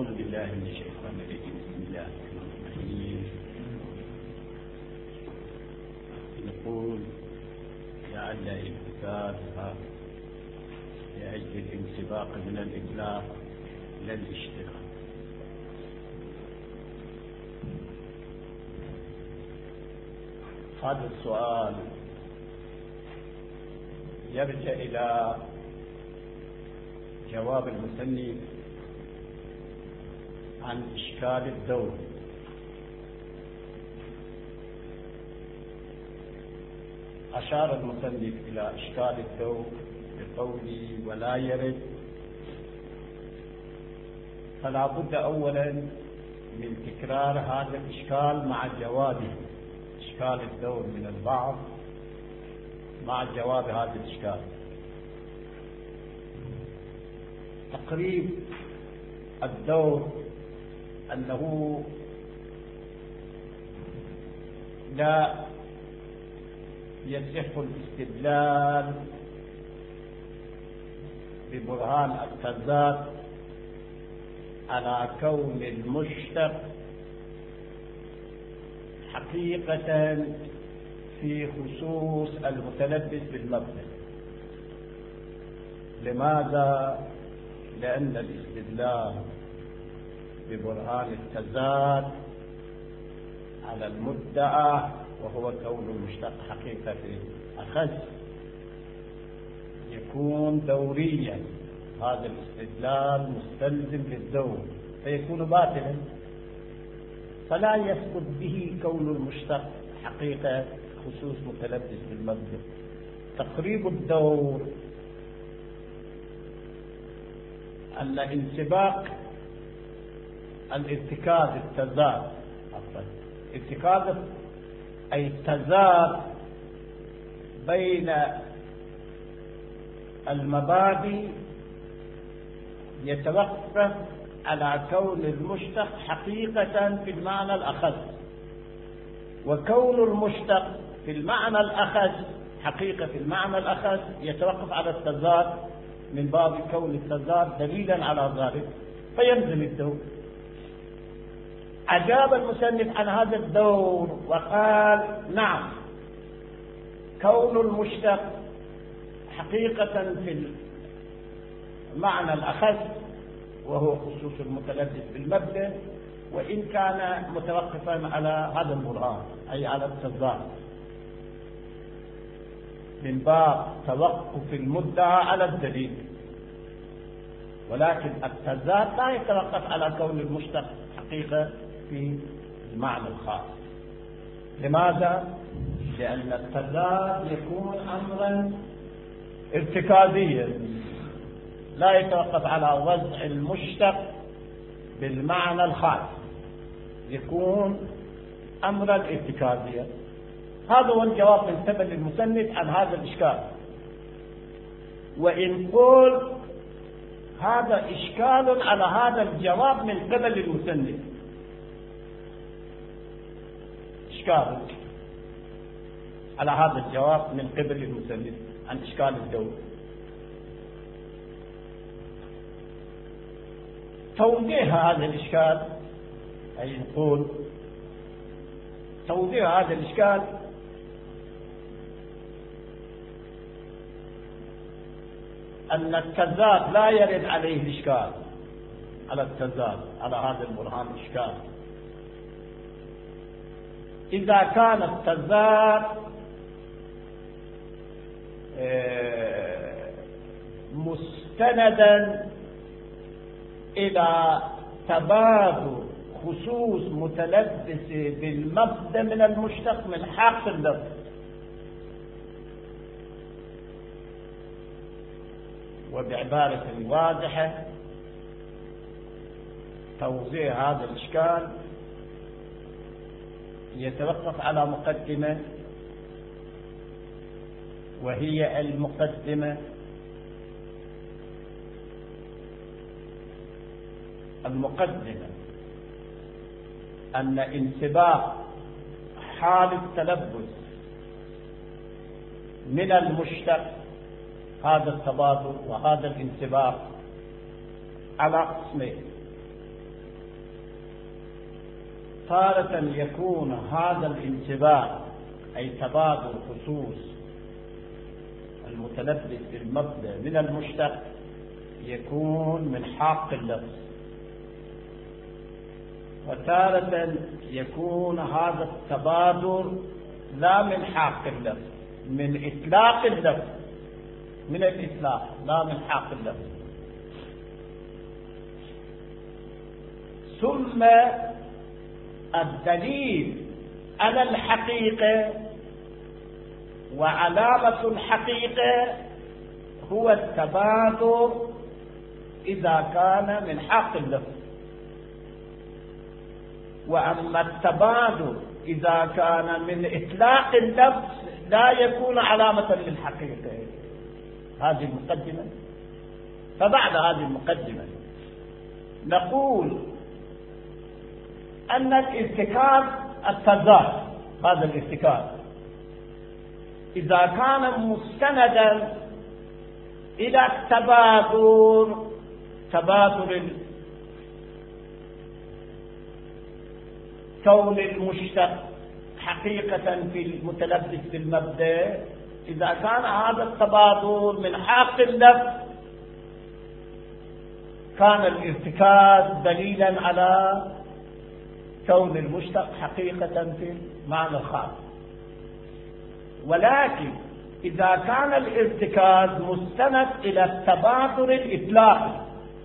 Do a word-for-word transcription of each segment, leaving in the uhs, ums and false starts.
أعوذ بالله من الشيطان الرجيم. بسم الله الرحمن الرحيم. يقول لعل انتكاسها لأجل الانسباق من الإطلاق إلى الاشتراك. هذا السؤال يرجع إلى جواب المصنف عن إشكال الدور. أشار المصنف إلى إشكال الدور بقوله ولا يرد، فلا بد أولا من تكرار هذا الإشكال مع جوابه، إشكال الدور من البعض مع جواب هذا الإشكال. تقريب الدور أنه لا يصح الاستدلال ببرهان التضاد على كون المشتق حقيقة في خصوص المتلبس بالمبدأ. لماذا؟ لأن الاستدلال ببرهان التضاد على المدعى وهو كون المشتق حقيقة في أخذ يكون دوريا، هذا الاستدلال مستلزم للدور فيكون باطلا، فلا يثبت به كون المشتق حقيقة خصوص متلبس بالمبدأ. تقريب الدور أن انسباق الارتكاز التضاد ارتكاز أي التضاد بين المبادئ يتوقف على كون المشتق حقيقة في المعنى الأخذ، وكون المشتق في المعنى الأخذ حقيقة في المعنى الأخذ يتوقف على التضاد من باب كون التضاد دليلا على ذلك فيلزم الدور. أجاب المصنف عن هذا الدور وقال نعم، كون المشتق حقيقة في المعنى الأخذ وهو خصوص المتلبس بالمبدأ، وإن كان متوقفا على هذا البرهان أي على التضاد من باب توقف المدعى على الدليل، ولكن التضاد لا يتوقف على كون المشتق حقيقة في المعنى الخاص. لماذا؟ لأن التضاد يكون أمرا ارتكازيا لا يتوقف على وضع المشتق بالمعنى الخاص، يكون أمرا ارتكازيا. هذا هو الجواب من قبل المصنف عن هذا الإشكال. وإن قل هذا إشكال على هذا الجواب من قبل المصنف، إشكال على هذا الجواب من قبل المصنف عن إشكال الدور. توضيح هذا الإشكال أي نقول توضيح هذا الإشكال أن التضاد لا يرد عليه الإشكال، على التضاد على هذا البرهان إشكال إذا كان التضاد مستندا إلى تبادل خصوص متلبس بالمبدأ من المشتق من حق اللفظ، وبعبارة واضحة توضيح هذا الإشكال يتوقف على مقدمة، وهي المقدمة المقدمة أن انسباق حال التلبس من المشتق هذا التبادل وهذا الانسباق على قسمين. تارة يكون هذا الانتباه أي تبادل خصوص المتلبس بالمبدأ من المشتق يكون من حق اللفظ، وتارة يكون هذا التبادل لا من حق اللفظ، من إطلاق اللفظ، من الإطلاق لا من حق اللفظ. ثم الدليل على الحقيقة وعلامة الحقيقة هو التبادل إذا كان من حق اللفظ، وأما التبادل إذا كان من إطلاق اللفظ لا يكون علامة للحقيقة. هذه المقدمة. فبعد هذه المقدمة نقول أن الارتكاز التضاد، هذا الارتكاز إذا كان مستندا إلى التبادل، تبادل كون المشتق حقيقة في المتلبس بالمبدأ، إذا كان هذا التبادل من حق اللفظ كان الارتكاز دليلا على كون المشتق حقيقة في المعنى الخاص. ولكن إذا كان الارتكاز مستند إلى التبادل الإطلاقي،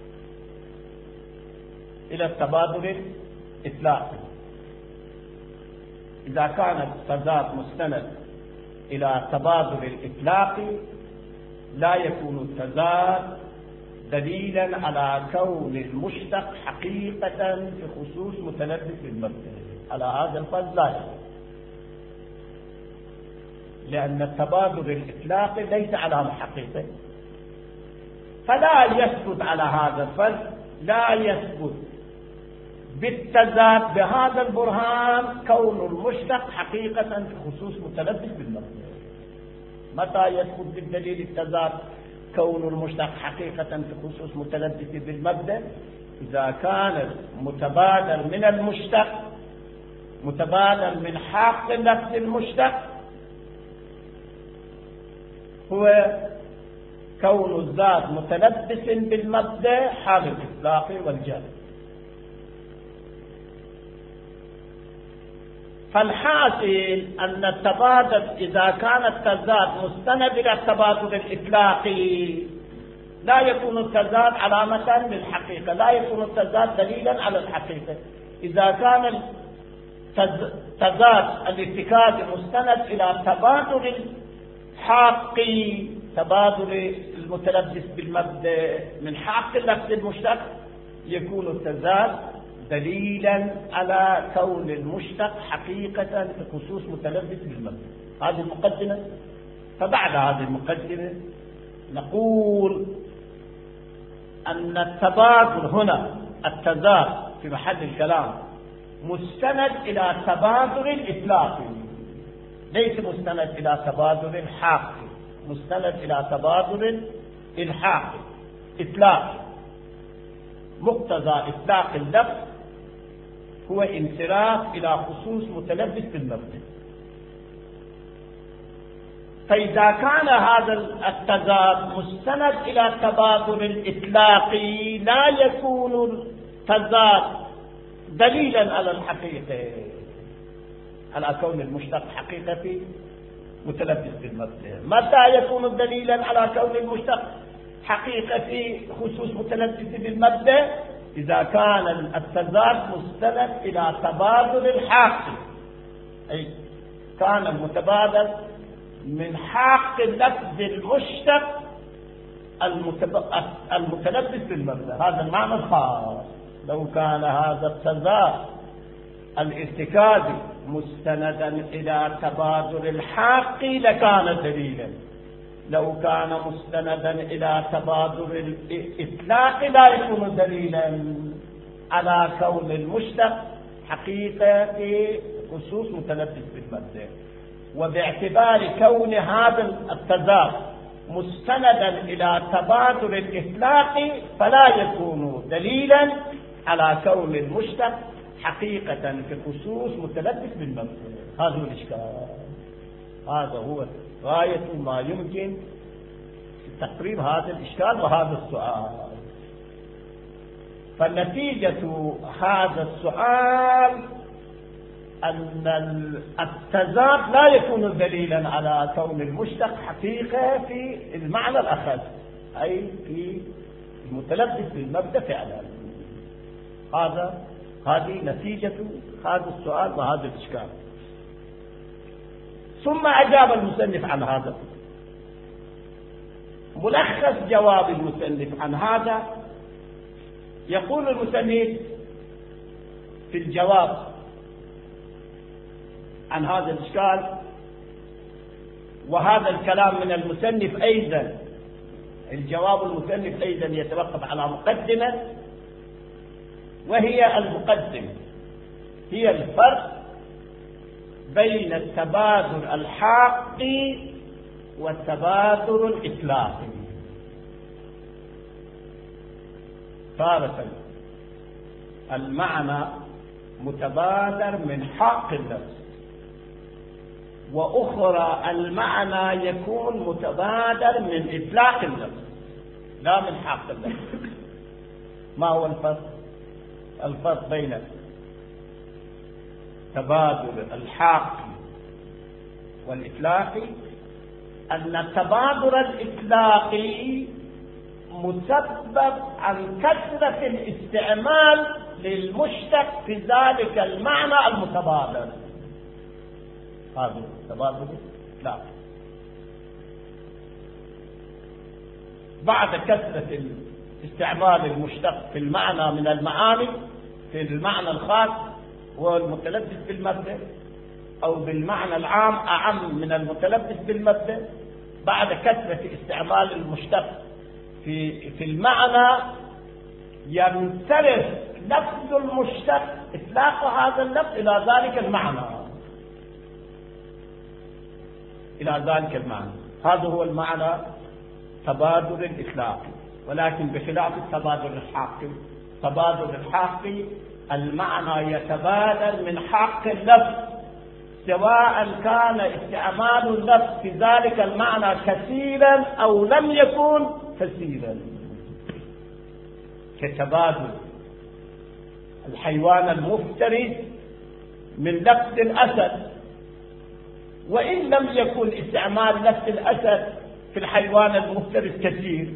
إلى التبادل الإطلاقي، إذا كان التضاد مستند إلى التبادل الإطلاقي لا يكون التضاد دليلا على كون المشتق حقيقة في خصوص متلبس بالمبدأ. على هذا الفرض لا يكون، لأن التبادل الإطلاقي ليس على حقيقة، فلا يثبت على هذا الفرض، لا يثبت بالتضاد بهذا البرهان كون المشتق حقيقة في خصوص متلبس بالمبدأ. متى يثبت بالدليل التضاد كون المشتق حقيقة في خصوص متلبس بالمبدأ؟ إذا كان متبادل من المشتق، متبادل من حق نفس المشتق هو كون الذات متلبس بالمبدأ حال الإطلاق والجهل. فالحاصل أن التبادل إذا كان التضاد مستند إلى التبادل الإطلاقي لا يكون التضاد علامة للحقيقة، لا يكون التضاد دليلا على الحقيقة. إذا كان التضاد الارتكاز مستند إلى التبادل الحقي، تبادل المتلبس بالمبدأ من حق اللفظ المشتق، يكون التضاد دليلا على كون المشتق حقيقة في خصوص متلبس بالمبدأ. هذه المقدمة. فبعد هذه المقدمة نقول أن التبادل هنا، التضاد في محل الكلام، مستند إلى تبادل الإطلاقي، ليس مستند إلى تبادل الحاقي، مستند إلى تبادل الحاقي إطلاقي. مقتضى إطلاق اللفظ هو انصراف إلى خصوص متلبس بالمبدأ. فإذا كان هذا التضاد مستند إلى التبادل الإطلاقي لا يكون التضاد دليلا على الحقيقة، على كون المشتق حقيقة في متلبس بالمبدأ. متى يكون دليلا على كون المشتق حقيقة في خصوص متلبس بالمبدأ؟ إذا كان التضاد مستند إلى تبادل الحاقي، أي كان المتبادل من حق اللفظ المشتق المتلبس بالمبدأ. هذا المعنى الخاص. لو كان هذا التضاد الارتكازي مستندا إلى تبادل الحاقي لكان دليلا. لو كان مستندا إلى تبادل الإطلاق لا يكون دليلا على كون المشتق حقيقة في خصوص متلبس بالمبدأ. وباعتبار كون هذا التضاد مستندا إلى تبادل الإطلاق فلا يكون دليلا على كون المشتق حقيقة في خصوص متلبس بالمبدأ. هذا هو الإشكال، هذا هو غاية ما يمكن تقريب هذا الإشكال وهذا السؤال. فنتيجة هذا السؤال أن التزاد لا يكون دليلا على كون المشتق حقيقة في المعنى الأخذ، أي في المتلبس بالمبدأ فعلا. هذا هذه نتيجة هذا السؤال وهذا الإشكال. ثم أجاب المصنف عن هذا. ملخص جواب المصنف عن هذا، يقول المصنف في الجواب عن هذا الإشكال، وهذا الكلام من المصنف أيضا، الجواب المصنف أيضا يتوقف على مقدمة، وهي المقدمة هي الفرق بين التبادل الحاقي والتبادل الإطلاقي. تارة المعنى متبادر من حق النفس، وأخرى المعنى يكون متبادر من إطلاق النفس لا من حق النفس. ما هو الفرق؟ الفرق بين تبادل الحاقي والإطلاقي أن التبادل الإطلاقي مسبب عن كثرة الاستعمال للمشتق في ذلك المعنى المتبادل. هذا التبادل لا بعد كثرة استعمال المشتق في المعنى من المعاني في المعنى الخاص والمتلبس بالمبدأ، أو بالمعنى العام أعم من المتلبس بالمبدأ، بعد كثرة استعمال المشتق في في المعنى ينصرف لفظ المشتق إطلاق هذا اللفظ إلى ذلك المعنى إلى ذلك المعنى. هذا هو المعنى تبادل الإطلاقي، ولكن بخلاف التبادل الحاقي. التبادل الحاقي المعنى يتبادل من حق اللفظ، سواء كان استعمال اللفظ في ذلك المعنى كثيرا أو لم يكن كثيرا، كتبادل الحيوان المفترس من لفظ الأسد، وإن لم يكن استعمال لفظ الأسد في الحيوان المفترس كثير،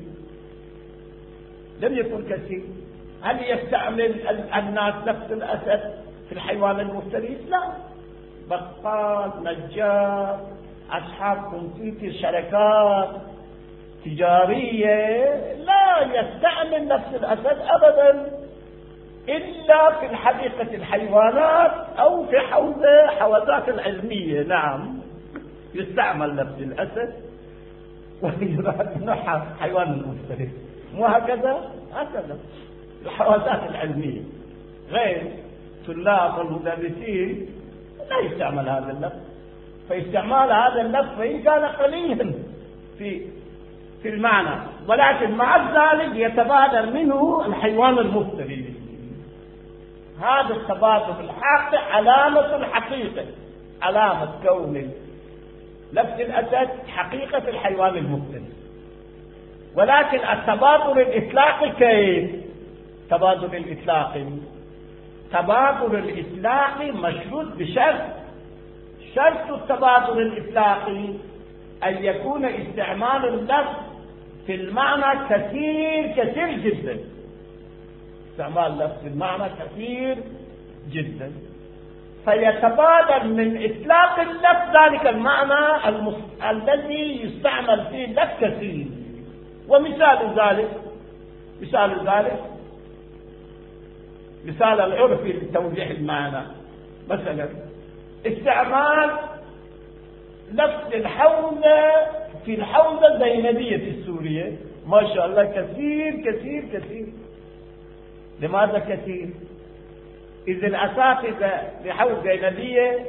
لم يكن كثير. هل يستعمل الناس لفظ الأسد في الحيوان المفترس؟ لا. بقال، نجار، أصحاب كمبيوتر، شركات تجارية لا يستعمل نفس الأسد أبدا إلا في الحديقة الحيوانات أو في حوزة حوزات العلمية. نعم يستعمل نفس الأسد ويراد نحى حيوان المفترس، مو هكذا؟ هكذا الحوزات العلمية. غير طلاب المدرسين لا يستعمل هذا اللفظ، فاستعمال هذا اللفظ وإن كان قليلا في في المعنى، ولكن مع ذلك يتبادر منه الحيوان المفترس. هذا التبادل الحاقي علامة الحقيقة، علامة كون لفظ الأسد حقيقة الحيوان المفترس. ولكن التبادل الإطلاقي كيف؟ التبادل الإطلاقي تبادل الإطلاقي مشروط بشرط، شرط التبادل الإطلاقي أن يكون استعمال اللفظ في المعنى كثير كثير جدا، استعمال اللفظ في المعنى كثير جدا، فيتبادل من إطلاق اللفظ ذلك المعنى المس... الذي يستعمل فيه اللفظ كثير. ومثال ذلك مثال ذلك مثال العرفي لتوضيح المعنى، مثلا استعمال لفظ الحوزة في الحوزة الزينبية السورية، ما شاء الله كثير كثير كثير. لماذا كثير؟ إذ الأساتذة لحوزة زينبية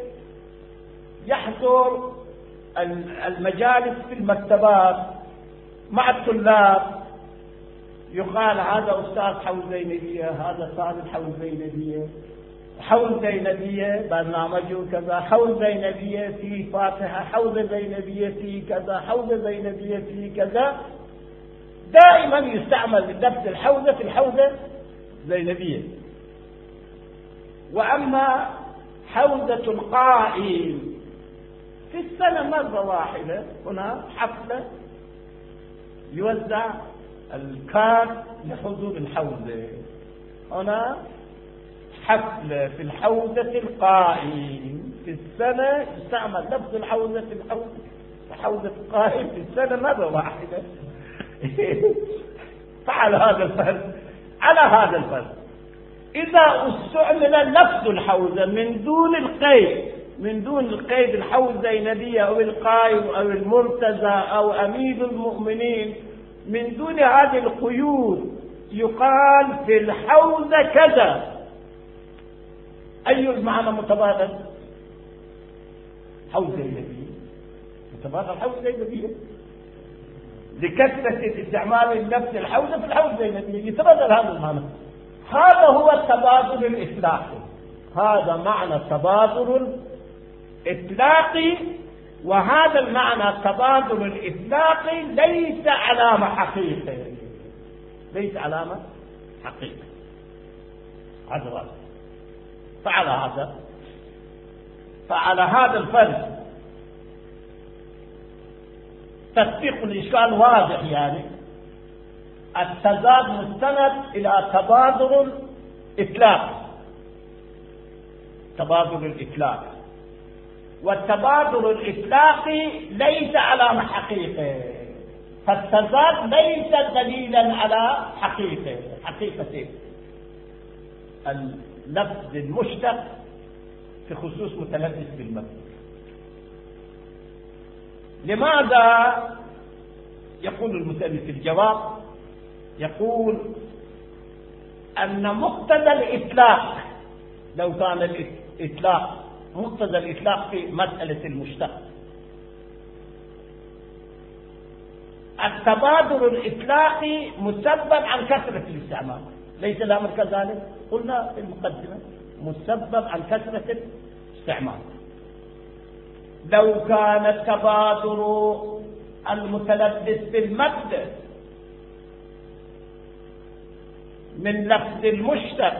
يحضر المجالس في المكتبات مع الطلاب، يقال هذا أستاذ حوزة زينبية، هذا طالب حوزة زينبية، حوزة زينبية برنامج كذا، حوزة زينبية في فاتحة، حوزة زينبية في كذا، حوزة زينبية في كذا. دائما يستعمل لفظ الحوزة في الحوزة زينبية. وأما حوزة القائم في السنة مرة واحدة، هنا حفلة يوزع الكارت لحضور الحوزة، هنا حفلة في الحوزة القائم في السنة، يستعمل لفظ الحوزة في الحوزة حوزة القائم في السنة مرة واحدة. فعلى هذا الفرق على هذا الفرق إذا استعمل لفظ الحوزة من دون القيد، من دون القيد الحوزة الزينبية أو القائم أو المرتزى أو أمير المؤمنين، من دون هذه القيود يقال في الحوزة كذا. أي المعنى متبادل؟ حوزة زينبية، متبادل حوزة زينبية لكثرة استعمال اللفظ الحوزة في الحوزة الزينبية، يتبادل هذا المعنى. هذا هو التبادل الإطلاقي، هذا معنى التبادل الإطلاقي. وهذا المعنى التبادل الإطلاقي ليس علامة حقيقة، ليس علامة حقيقة. هذا واضح. فعلى هذا فعلى هذا الفرق تطبيق الإشكال واضح. يعني التضاد مستند إلى تبادل إطلاق، تبادل الإطلاق، والتبادل الإطلاقي ليس علامة حقيقة، فالتضاد ليس دليلا على حقيقة حقيقة اللفظ المشتق في خصوص متلبس بالمبنى. لماذا؟ يقول المسألة في الجواب، يقول أن مقتضى الإطلاق، لو كان الإطلاق مقتضى الإطلاق في مسألة المشتق، التبادل الإطلاقي مسبب عن كثرة الاستعمال، ليس الأمر كذلك؟ قلنا في المقدمة مسبب عن كثرة الاستعمال. لو كان التبادل المتلبس بالمبدأ من لفظ المشتق،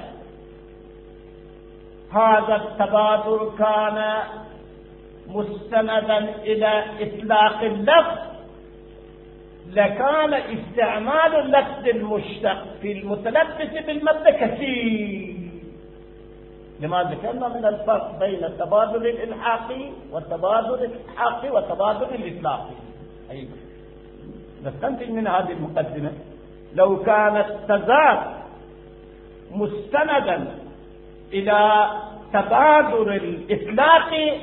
هذا التبادل كان مستندا إلى إطلاق اللفظ، لكان استعمال اللفظ المشتق في المتلبس بالمبدأ كثير. لماذا ذكرنا من الفرق بين التبادل الإلحاقي والتبادل الإلحاقي والتبادل الإطلاقي؟ أي نستنتج من هذه المقدمة لو كان التضاد مستندا إلى تبادل الإطلاقي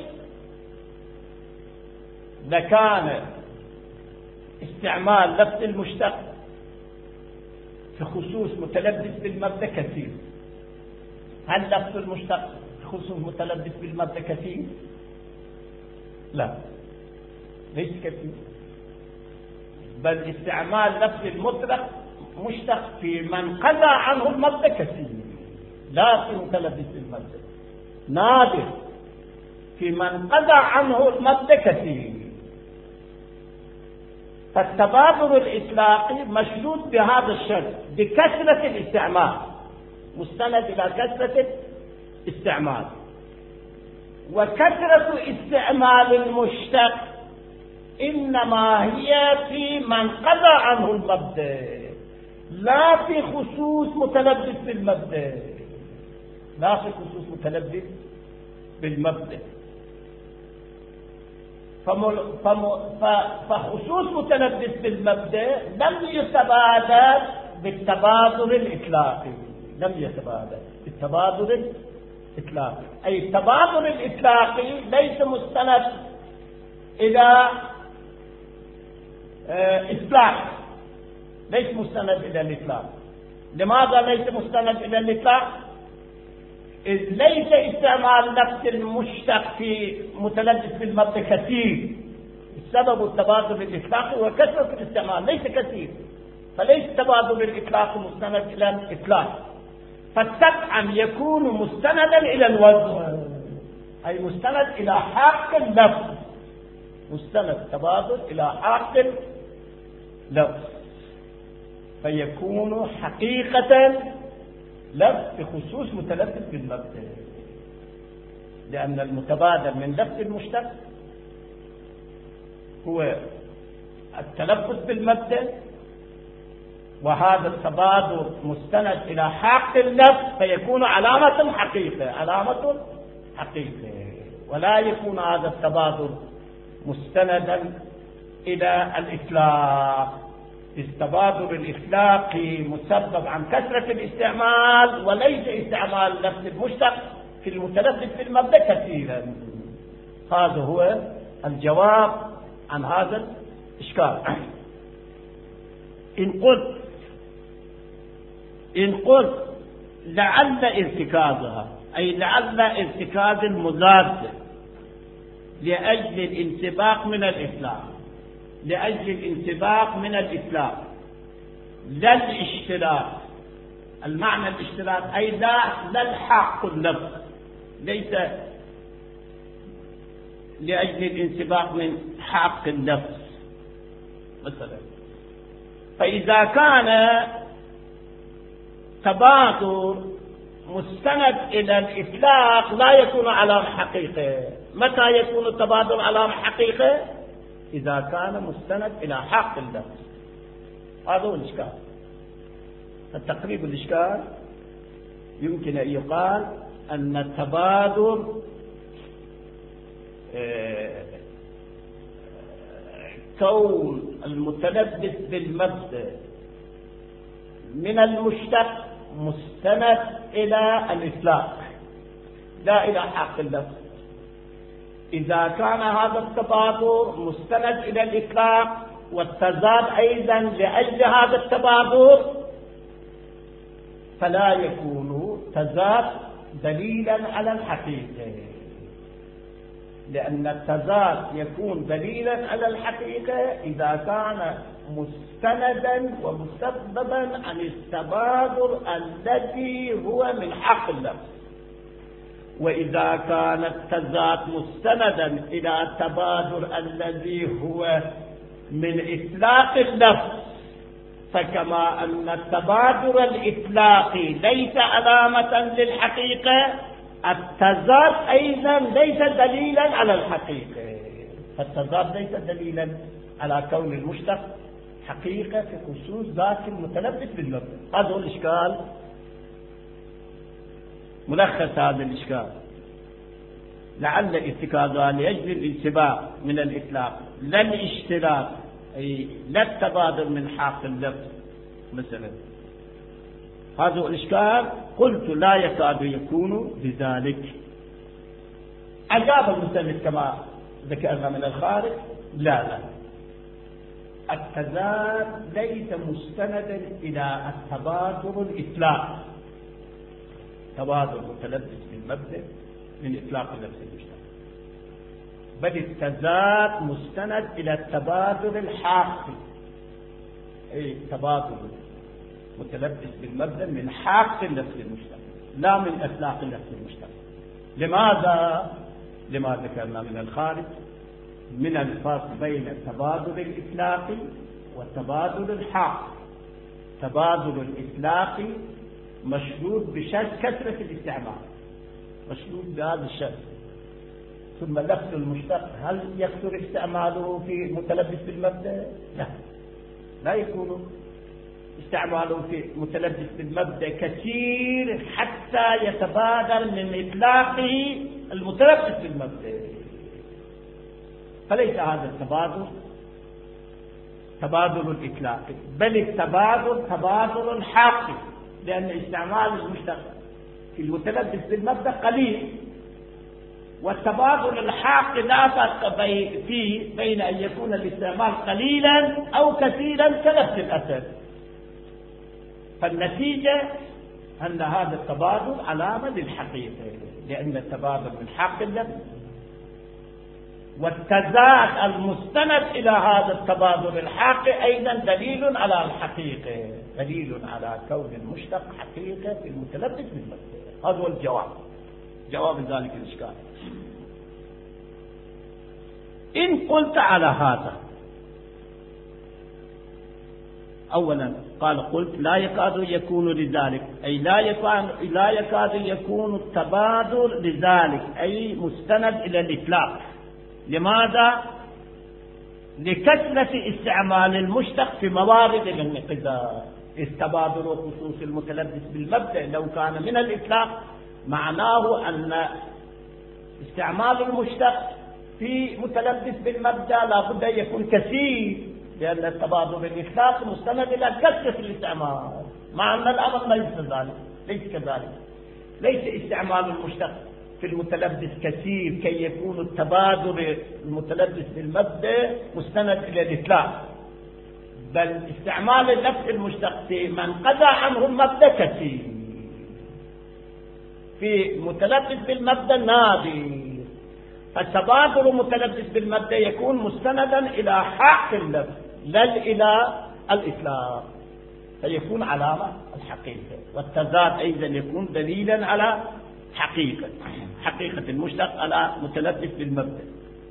لكان استعمال لفظ المشتق في خصوص متلبس بالمبدأ كثير. هل لفظ المشتق في خصوص متلبس بالمبدأ كثير؟ لا، ليس كثير، بل استعمال لفظ المطلق مشتق في من قضى عنه المبدأ كثير، لا في متلبس بالمبدأ، نادر في من قضى عنه المبدأ كثير. فالتبادل الإطلاقي مشدود بهذا الشرط، بكثرة الاستعمال، مستند إلى كثرة الاستعمال. وكثرة استعمال المشتق إنما هي في من قضى عنه المبدأ، لا في خصوص متلبس بالمبدأ، لا في خصوص متلبس بالمبدأ. فخصوص متلبس بالمبدأ لم يتبادل بالتبادل الإطلاقي، لم يتبادل بالتبادل الإطلاقي. أي التبادل الإطلاقي ليس مستند إلى إطلاق، ليس مستند إلى الإطلاق. لماذا ليس مستند إلى الإطلاق؟ إذ ليس استعمال لفظ المشتق في متلبس بالمبدأ كثير، السبب التبادل الإطلاقي وكثرة الاستعمال ليس كثير، فليس التبادل الإطلاقي مستند إلى الإطلاق. فالسبعم يكون مستندا إلى الوزن، أي مستند إلى حق اللفظ، مستند تبادل إلى حق اللفظ، فيكون حقيقة لفظ بخصوص متلفظ بالمبدأ، لأن المتبادل من لفظ المشتق هو التلفظ بالمبدأ، وهذا التبادل مستند إلى حق اللفظ، فيكون علامة حقيقة، علامة حقيقة، ولا يكون هذا التبادل مستندا إلى الإطلاق. التبادل الإطلاقي مسبب عن كثرة الاستعمال، وليس استعمال لفظ المشتق في المتلفظ في المبدأ كثيرا. هذا هو الجواب عن هذا الإشكال. إن قلت إن قلت لعل ارتكازها، أي لعل ارتكاز المضاد لأجل الانسباق من الإطلاق، لأجل الانسباق من الإطلاق لا الاشتراك، المعنى الاشتراك أي لا لا الحق اللفظ، ليس لأجل الانسباق من حق اللفظ مثلا. فإذا كان تبادل مستند إلى الإطلاق لا يكون على حقيقة. متى يكون التبادل على حقيقة؟ إذا كان مستند إلى حق اللفظ. هذا هو الإشكال. التقريب الإشكال يمكن أن يقال أن التبادل كون المتلبس بالمبدأ من المشتق مستند إلى الإطلاق لا إلى حق اللفظ. إذا كان هذا التبادل مستند إلى الإطلاق والتزاد أيضا لأجل هذا التبادل، فلا يكون تزاد دليلا على الحقيقة، لأن التزاد يكون دليلا على الحقيقة إذا كان مستندا ومسببا عن التبادل الذي هو من حق اللفظ. وإذا كان التزاد مستندا إلى التبادل الذي هو من إطلاق اللفظ، فكما أن التبادل الإطلاقي ليس علامة للحقيقة، التزاد أيضا ليس دليلا على الحقيقة. فالتزاد ليس دليلا على كون المشتق حقيقة في خصوص ذات المتلبس بالمبدأ. هذا هو الإشكال، ملخص هذا الإشكال. لعل اتكاذا لأجل الانسباق من الإطلاق لا الاشتراك، أي لا التبادل من حق اللفظ مثلا. هذا هو الإشكال. قلت لا يكاد يكون بذلك. أجاب المسلم كما ذكرنا من الخارج: لا لا، التزاد ليس مستندا إلى التبادل الإطلاق، تبادل متلبس بالمبدأ من إطلاق اللفظ المشتق، بل التزاد مستند إلى التبادل الحاقي، أي تبادل متلبس بالمبدأ من حاق اللفظ المشتق لا من إطلاق اللفظ المشتق. لماذا؟ لما ذكرنا من الخارج من الفرق بين التبادل الإطلاقي والتبادل الحاقي. التبادل الإطلاقي مشروط بشرط كثرة الاستعمال، مشروط بهذا الشرط. ثم اللفظ المشتق هل يكثر استعماله في متلبس بالمبدأ؟ لا، لا يكون استعماله في متلبس بالمبدأ كثير حتى يتبادل من إطلاقه المتلبس بالمبدأ. فليس هذا التبادل تبادل الإطلاقي، بل التبادل تبادل حاقي، لأن استعمال المشتق في المتلبس بالمبدأ قليل، والتبادل الحاقي لا فرق فيه بين أن يكون الاستعمال قليلا أو كثيرا كنفس الأثر. فالنتيجة أن هذا التبادل علامة للحقيقة، لأن التبادل من حق اللفظ والتزاد المستند إلى هذا التبادل الحقيقي أيضا دليل على الحقيقة، دليل على كون المشتق حقيقة في المتلبس بالمبدأ. هذا هو الجواب، جواب ذلك الإشكال. إن قلت على هذا، أولا قال قلت لا يكاد يكون لذلك، أي لا يكاد, لا يكاد يكون التبادل لذلك، أي مستند إلى الإطلاق. لماذا؟ لكثرة استعمال المشتق في موارد الانقضاء. التبادل وخصوص المتلبس بالمبدأ لو كان من الإطلاق معناه أن استعمال المشتق في متلبس بالمبدأ لا بد يكون كثير، لأن التبادل بالإطلاق مستند إلى كثرة الاستعمال، مع أن الأمر ليس ذلك، ليس كذلك. ليس استعمال المشتق في المتلبس كثير كي يكون التبادل المتلبس بالمبدأ مستند إلى الإطلاق، بل استعمال اللفظ المشتق في من قضى عنه المبدأ كثير، في متلبس بالمبدأ نادر. فالتبادل المتلبس بالمبدأ يكون مستندا إلى حق اللفظ لا إلى الإطلاق، فيكون علامة الحقيقة. والتزاد أيضا يكون دليلا على حقيقة حقيقة المشتق على متلبس بالمبدأ.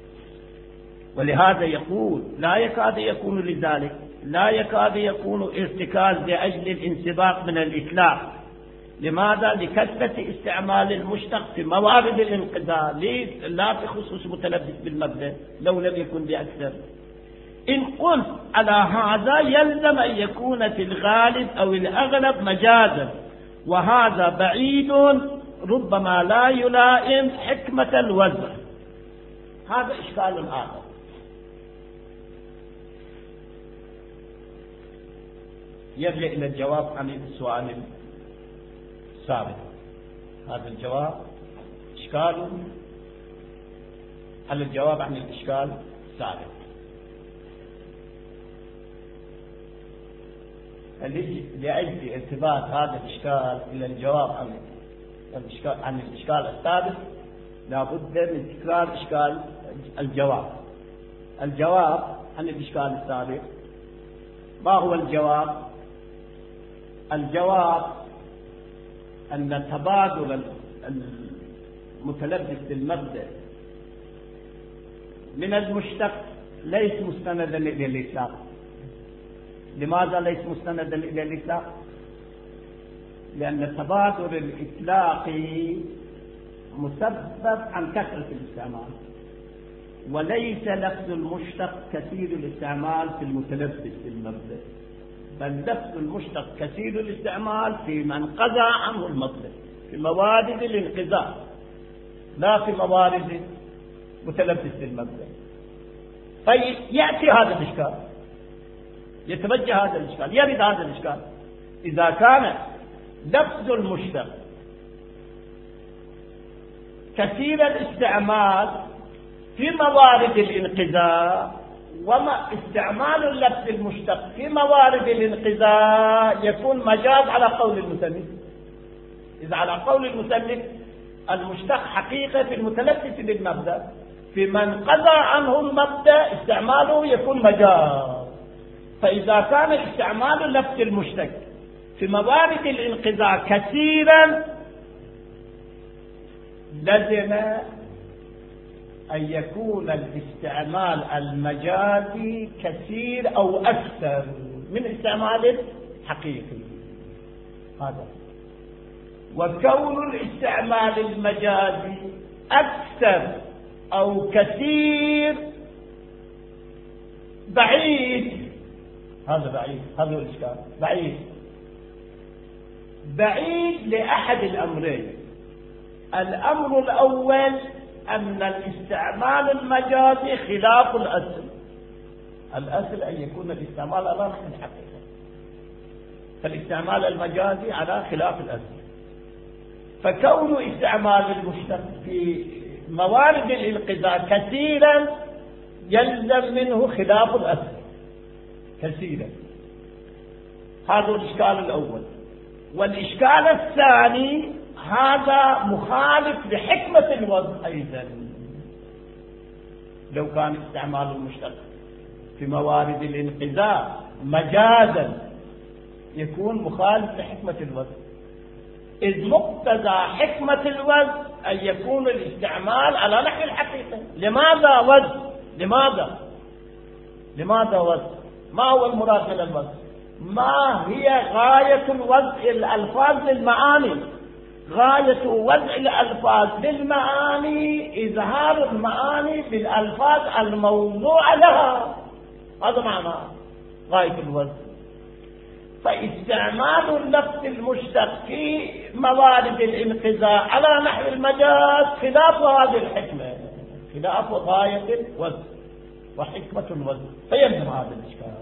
ولهذا يقول لا يكاد يكون لذلك، لا يكاد يكون ارتكاز لأجل الانسباق من الإطلاق. لماذا؟ لكثرة استعمال المشتق في موارد الانقضاء، لا في خصوص متلبس بالمبدأ لو لم يكن بأكثر. إن قلت على هذا يلزم أن يكون في الغالب أو الأغلب مجازا، وهذا بعيد ربما لا يلائم حكمة الوزع. هذا إشكال آخر. يرجع إلى الجواب عن السؤال السابق. هذا الجواب إشكال على الجواب عن الإشكال السابق. لأجل ارتباط هذا الإشكال إلى الجواب عن الإشكال عن الإشكال السابق لا بد من تكرار إشكال الجواب. الجواب عن الإشكال السابق ما هو الجواب؟ الجواب أن تبادل المتلبس بالمبدأ من المشتق ليس مستندا إلى الإطلاق. لماذا ليس مستندا إلى الإطلاق؟ لأن التبادل الإطلاقي مسبب عن كثرة الاستعمال، وليس لفظ المشتق كثير الاستعمال في المتلبس بالمبدأ، بل لفظ المشتق كثير الاستعمال في من قضى عنه المبدأ، في موارد الانقضاء لا في موارد متلبس بالمبدأ. فيأتي هذا الإشكال، يتوجه هذا الإشكال، يرد هذا الإشكال. إذا كان لفظ المشتق كثير الاستعمال في موارد الانقضاء، وما استعمال اللفظ المشتق في موارد الانقضاء يكون مجاز على قول المصنف. إذا على قول المصنف المشتق حقيقة في المتلبس بالمبدأ، في من قضى عنه المبدأ استعماله يكون مجاز. فإذا كان استعمال اللفظ المشتق في موارد الانقضاء كثيرا لزم أن يكون الاستعمال المجازي كثير أو أكثر من استعمال حقيقي. هذا وكون الاستعمال المجازي أكثر أو كثير بعيد. هذا بعيد، هذا هو الإشكال. بعيد بعيد لأحد الأمرين. الأمر الأول أن الاستعمال المجازي خلاف الأصل. الأصل أن يكون الاستعمال على نحو الحقيقة، فالاستعمال المجازي على خلاف الأصل. فكون استعمال المشتق في موارد الانقضاء كثيرا يلزم منه خلاف الأصل كثيرا. هذا الإشكال الأول. والإشكال الثاني هذا مخالف لحكمة الوضع أيضا. لو كان استعمال المشتق في موارد الانقذاء مجازا يكون مخالف لحكمة الوزن، إذ مقتضى حكمة الوزن أن يكون الاستعمال على نحو الحقيقة. لماذا وزن؟ لماذا؟ لماذا وزن؟ ما هو المراد من الوزن؟ ما هي غاية الوضع الألفاظ للمعاني؟ غاية وضع الألفاظ للمعاني إظهار المعاني بالألفاظ الموضوعة لها، هذا معنى غاية الوضع. فاستعمال اللفظ المشتق في موارد الانقذاء على نحو المجاز خلاف هذه الحكمة، خلاف غاية الوضع وحكمة الوضع، فيلزم هذا الإشكال،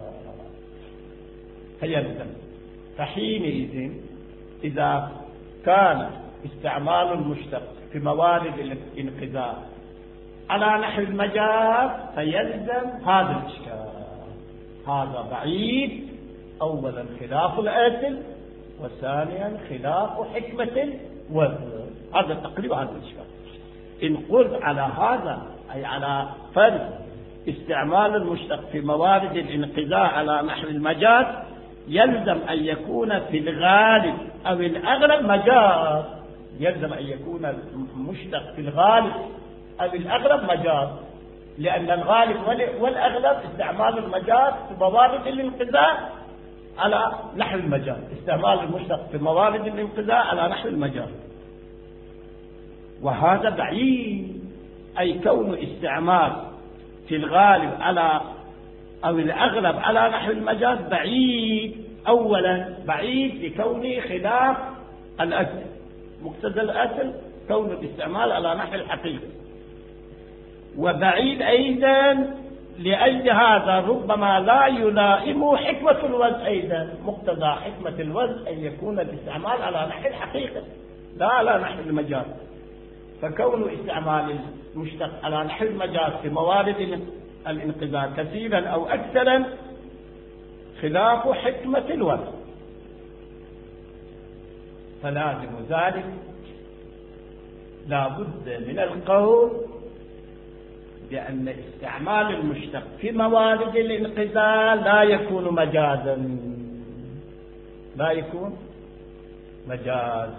فيلزم. فحينئذ إذا كان استعمال المشتق في موارد الانقذاء على نحو المجاز فيلزم هذا الإشكال. هذا بعيد، أولا خلاف الأصل، وثانيا خلاف حكمة الوزن. هذا تقريبا هذا الإشكال. إن قلت على هذا أي على فرض استعمال المشتق في موارد الانقذاء على نحو المجاز يلزم أن يكون في الغالب أو الأغلب مجاز، يلزم أن يكون المشتق في الغالب أو الأغلب مجاز، لأن الغالب والأغلب استعمال المجاز في موارد الانقذاء على نحو المجاز، استعمال المشتق في موارد الانقذاء على نحو المجاز. وهذا بعيد، أي كون استعمال في الغالب على أو الأغلب على نحو المجاز بعيد. أولا بعيد لكونه خلاف الأصل، مقتضى الأصل كون الاستعمال على نحو الحقيقة، وبعيد أيضا لأجل هذا ربما لا يلائم حكمة الوزن. أيضا مقتضى حكمة الوزن أن يكون الاستعمال على نحو الحقيقة لا على نحو المجاز، فكون استعمال المشتق على نحو المجاز في موارد الانقذاء كثيرا أو أكثرا خلاف حكمة الوزن، فلازم ذلك لا بد من القول بأن استعمال المشتق في موارد الانقذاء لا يكون مجازا، لا يكون مجاز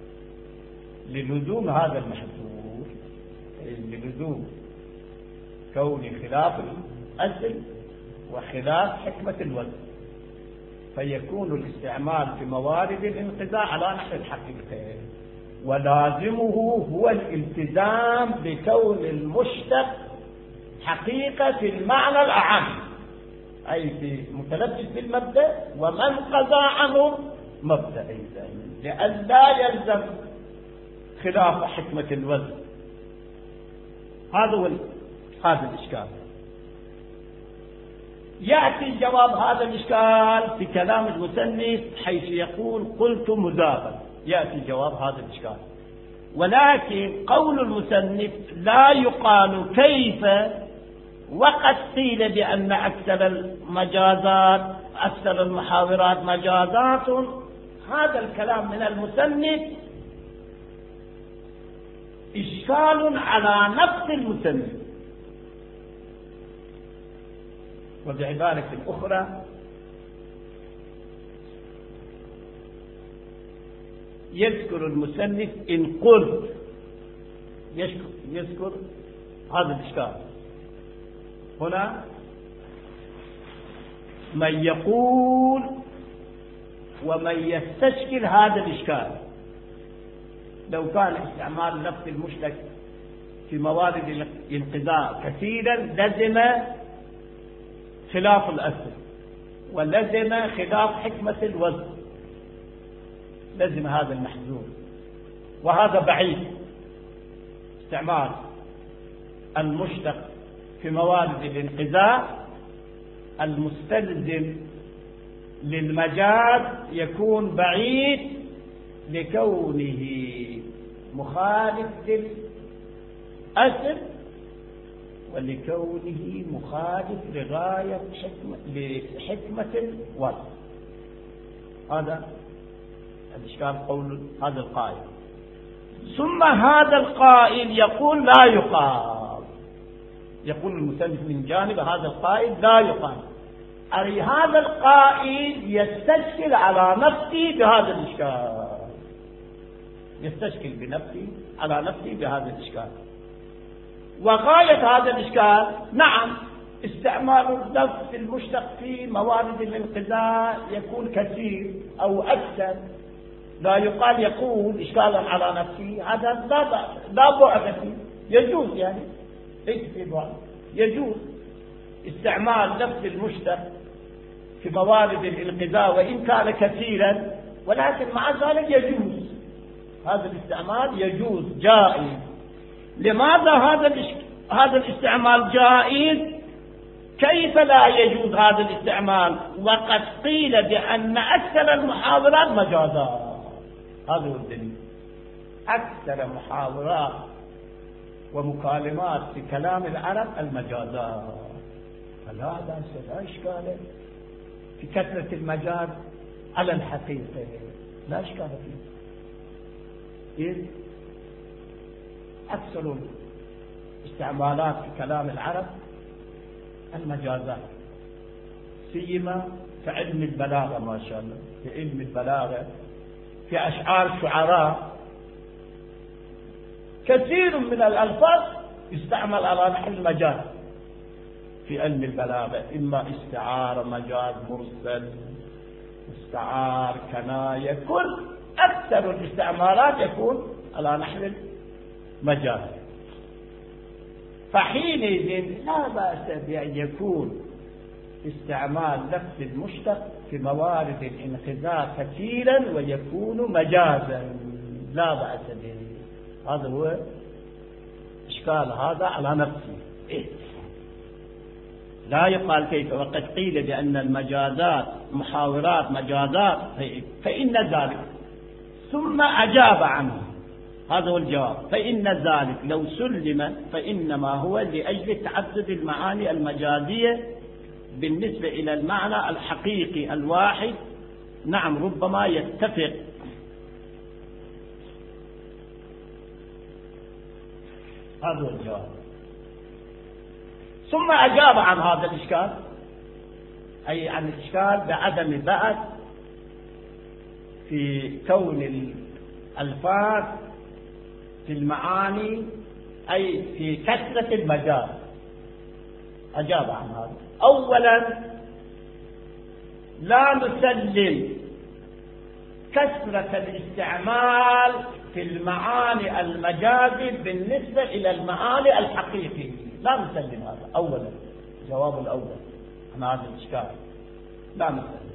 للزوم هذا المحذور، للزوم كون خلاف الأصل وخلاف حكمة الوزن، فيكون الاستعمال في موارد الانقذاء على نحو الحقيقة، ولازمه هو الالتزام بكون المشتق حقيقة في المعنى الأعم، أي في متلبس بالمبدأ ومن قضى عنه مبدأ أيضا، لأن لا يلزم خلاف حكمة الوزن. هذا هو هذا الإشكال. يأتي جواب هذا الإشكال في كلام المصنف حيث يقول قلت مضافا، يأتي جواب هذا الإشكال، ولكن قول المصنف لا يقال كيف وقد قيل بأن أكثر المجازات أكثر المحاورات مجازات. هذا الكلام من المصنف إشكال على نفس المصنف، وبعبارة أخرى يذكر المصنف إن قلت يذكر هذا الإشكال هنا من يقول ومن يستشكل هذا الإشكال. لو كان استعمال لفظ المشتق في موارد الانقذاء كثيرا لزم خلاف الأصل ولزم خلاف حكمة الوزن، لزم هذا المحذور، وهذا بعيد. استعمال المشتق في موارد الانقذاء المستلزم للمجاز يكون بعيد لكونه مخالف للأصل ولكونه مخالف لغاية حكمة لحكمة الوزن. هذا الإشكال قول هذا القائل. ثم هذا القائل يقول لا يقال يقول المصنف من جانب هذا القائد لا يقال، أي هذا القائد يستشكل على نفسه بهذا الإشكال، يستشكل بنفسه على نفسه بهذا الإشكال. وغاية هذا الإشكال نعم استعمال اللفظ المشتق في موارد الانقذاء يكون كثير أو أكثر، لا يقال يقول إشكالا على نفسه، هذا لا بعد فيه، يجوز يعني ليس في بعد، يجوز استعمال لفظ المشتق في موارد الانقذاء وإن كان كثيرا، ولكن مع ذلك يجوز هذا الاستعمال، يجوز جائز. لماذا هذا هذا الاستعمال جائز؟ كيف لا يجوز هذا الاستعمال وقد قيل بأن أكثر المحاورات مجازات؟ هذا هو الدليل، أكثر محاورات ومكالمات في كلام العرب المجازات، فلا بأس لا إشكال في كثرة المجاز على الحقيقة، لا إشكال فيه، إذ أكثر استعمالات في كلام العرب المجازات، سيما في علم البلاغة ما شاء الله، في علم البلاغة في أشعار شعراء كثير من الألفاظ يستعمل على نحو المجاز في علم البلاغة، إما استعارة مجاز مرسل استعار كناية، كل أكثر الاستعمالات يكون على نحو المجاز. فحينئذ لا بأس بأن يكون استعمال لفظ المشتق في موارد الانقذاء كثيرا ويكون مجازا، لا بأس به، هذا هو إشكال هذا على نفسه. إيه؟ لا يقال كيف وقد قيل بأن المجازات محاورات مجازات فإن ذلك، ثم أجاب عنه، هذا هو الجواب، فإن ذلك لو سلم فإنما هو لأجل تعدد المعاني المجازية بالنسبة إلى المعنى الحقيقي الواحد، نعم ربما يتفق. هذا هو الجواب. ثم أجاب عن هذا الإشكال، أي عن الإشكال بعدم البعث في كون الألفاظ في المعاني أي في كثرة المجاز. أجاب عن هذا. أولا لا نسلم كثرة الاستعمال في المعاني المجازي بالنسبة إلى المعاني الحقيقية، لا نسلم هذا أولا، جواب الأول عن هذا الإشكال لا نسلم.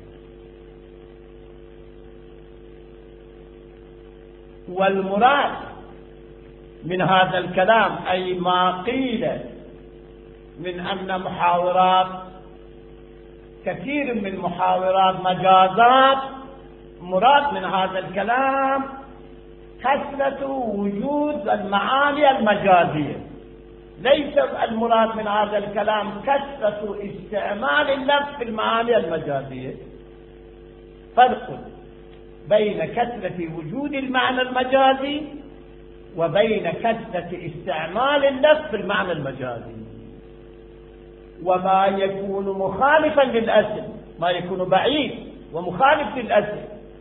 والمراد من هذا الكلام أي ما قيل من أن محاورات كثير من محاورات مجازات، مراد من هذا الكلام كثرة وجود المعاني المجازية، ليس المراد من هذا الكلام كثرة استعمال اللفظ في المعاني المجازية. فرق بين كثرة وجود المعنى المجازي وبين كثرة استعمال اللفظ في المعنى المجازي. وما يكون مخالفا للأصل، ما يكون بعيد ومخالف للأصل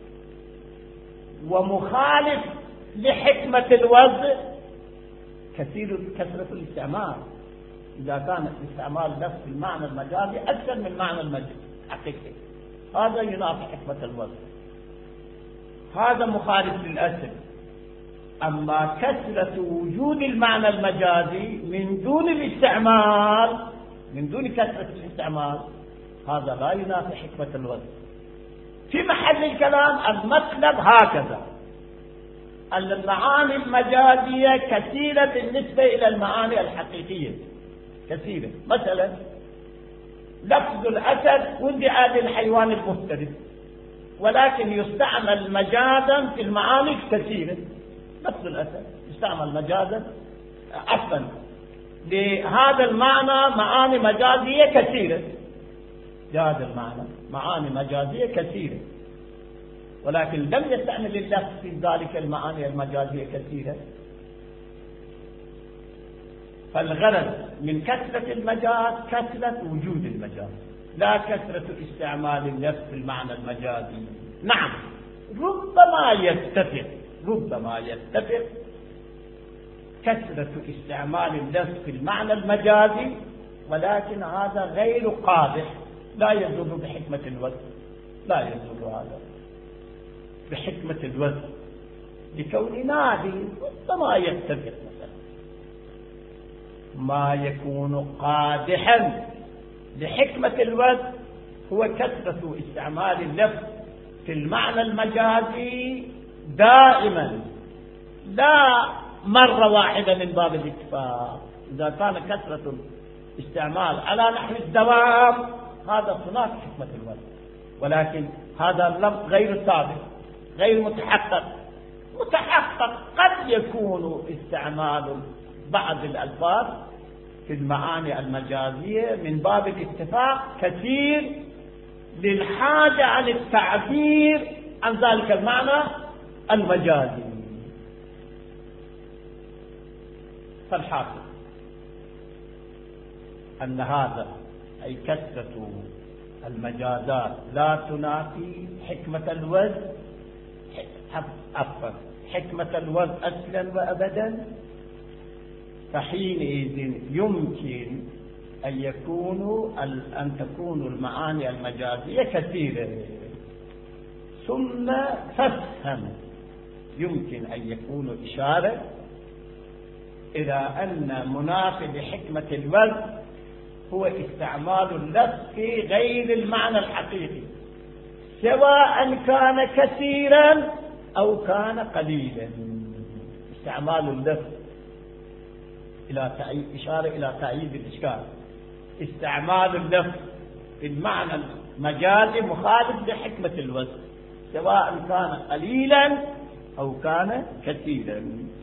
ومخالف لحكمة الوضع كثير كثرة الاستعمال، إذا كان استعمال اللفظ في المعنى المجازي أكثر من المعنى الحقيقي، هذا ينافي حكمة الوضع، هذا مخالف للأصل. أما كثرة وجود المعنى المجازي من دون الاستعمال، من دون كثرة الاستعمال، هذا لا ينافي حكمة الوضع. في محل الكلام المطلب هكذا، المعاني المجازية كثيرة بالنسبة إلى المعاني الحقيقية، كثيرة. مثلا لفظ الأسد وضع للحيوان المفترس، ولكن يستعمل مجازا في المعاني كثيرة. لفظ الأسد يستعمل مجازا عفوا لهذا المعنى معاني مجازية كثيرة، لهذا المعنى معاني مجازية كثيرة، ولكن لم يستعمل اللفظ في ذلك المعاني المجازية كثيرة. فالغرض من كثرة المجاز كثرة وجود المجاز، لا كثرة استعمال اللفظ في المعنى المجازي. نعم ربما يتفق ربما يتفق كثرة استعمال اللفظ في المعنى المجازي، ولكن هذا غير قادح، لا يضر بحكمة الوزن، لا يضر هذا بحكمة الوزن لكون نادي. ربما يتفق مثلا ما يكون قادحا لحكمة الوزن هو كثرة استعمال اللفظ في المعنى المجازي دائما، لا مرة واحدة من باب الاتفاق. إذا كان كثرة الاستعمال على نحو الدوام هذا صناعة حكمة الوزن، ولكن هذا اللفظ غير ثابت غير متحقق. متحقق قد يكون استعمال بعض الألفاظ في المعاني المجازية من باب الاتفاق كثير للحاجة عن التعبير عن ذلك المعنى المجازي. فالحاصل أن هذا أي كثرة المجازات لا تنافي حكمة الوزن، عفوا حكمة الوزن أصلا وأبدا. فحينئذ يمكن أن يكون أن تكون المعاني المجازية كثيرة. ثم فافهم يمكن أن يكون إشارة إلى أن منافي لحكمة الوزن هو استعمال اللفظ في غير المعنى الحقيقي، سواء كان كثيرا أو كان قليلا. استعمال اللفظ إلى إشارة إلى تأييد الإشكال. استعمال اللفظ في المعنى المجازي مخالف لحكمة الوزن، سواء كان قليلا أو كان كثيرا.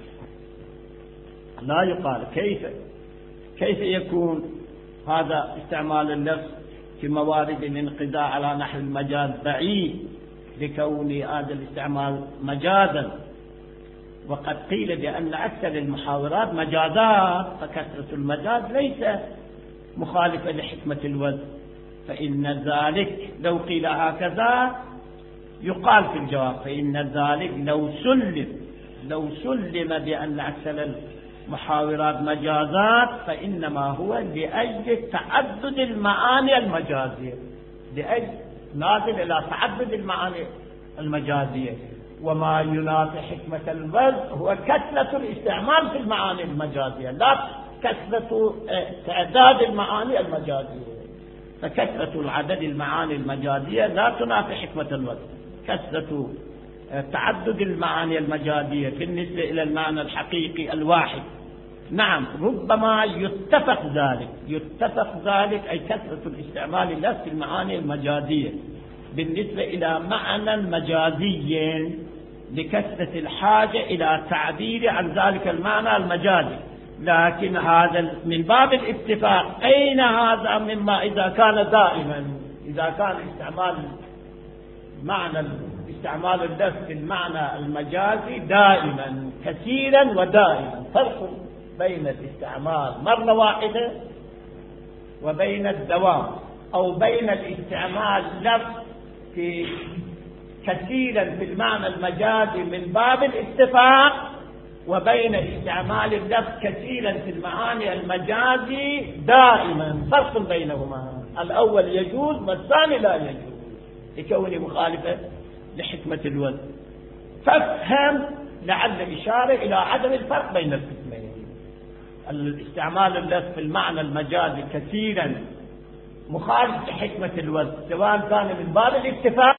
لا يقال كيف كيف يكون هذا استعمال اللفظ في موارد الانقضاء على نحو المجاز بعيد لكون هذا الاستعمال مجازا، وقد قيل بأن أكثر المحاورات مجازات، فكثرة المجاز ليس مخالفة لحكمة الوزن. فإن ذلك لو قيل هكذا يقال في الجواب فإن ذلك لو سلم لو سلم بأن أكثر المحاورات مجازات فإنما هو لأجل تعدد المعاني المجازية، لأجل نازل إلى تعدد المعاني المجازية. وما ينافي حكمة الوزن هو كثرة الاستعمال في المعاني المجازية، لا كثرة تعداد المعاني المجازية. فكثرة العدد المعاني المجازية لا تنافي حكمة الوزن، كثرة تعدد المعاني المجازية بالنسبة إلى المعنى الحقيقي الواحد. نعم ربما يتفق ذلك يتفق ذلك أي كثرة الاستعمال اللفظ في المعاني المجازية بالنسبة إلى معنى مجازي لكثرة الحاجة إلى تعبير عن ذلك المعنى المجازي. لكن هذا من باب الاتفاق. أين هذا مما إذا كان دائما إذا كان استعمال معنى استعمال اللفظ في المعنى المجازي دائما كثيرا ودائما. فرق بين الاستعمال مرة واحدة وبين الدوام، أو بين الاستعمال لفظ في كثيرا في المعنى المجازي من باب الاتفاق، وبين استعمال اللفظ كثيرا في المعاني المجازي دائما. فرق بينهما، الأول يجوز والثاني لا يجوز لكونه مخالفة لحكمة الوزن. فافهم لعل إشارة إلى عدم الفرق بين القسمين. الاستعمال اللفظ في المعنى المجازي كثيرا مخالف لحكمة الوزن، سواء كان من باب الاتفاق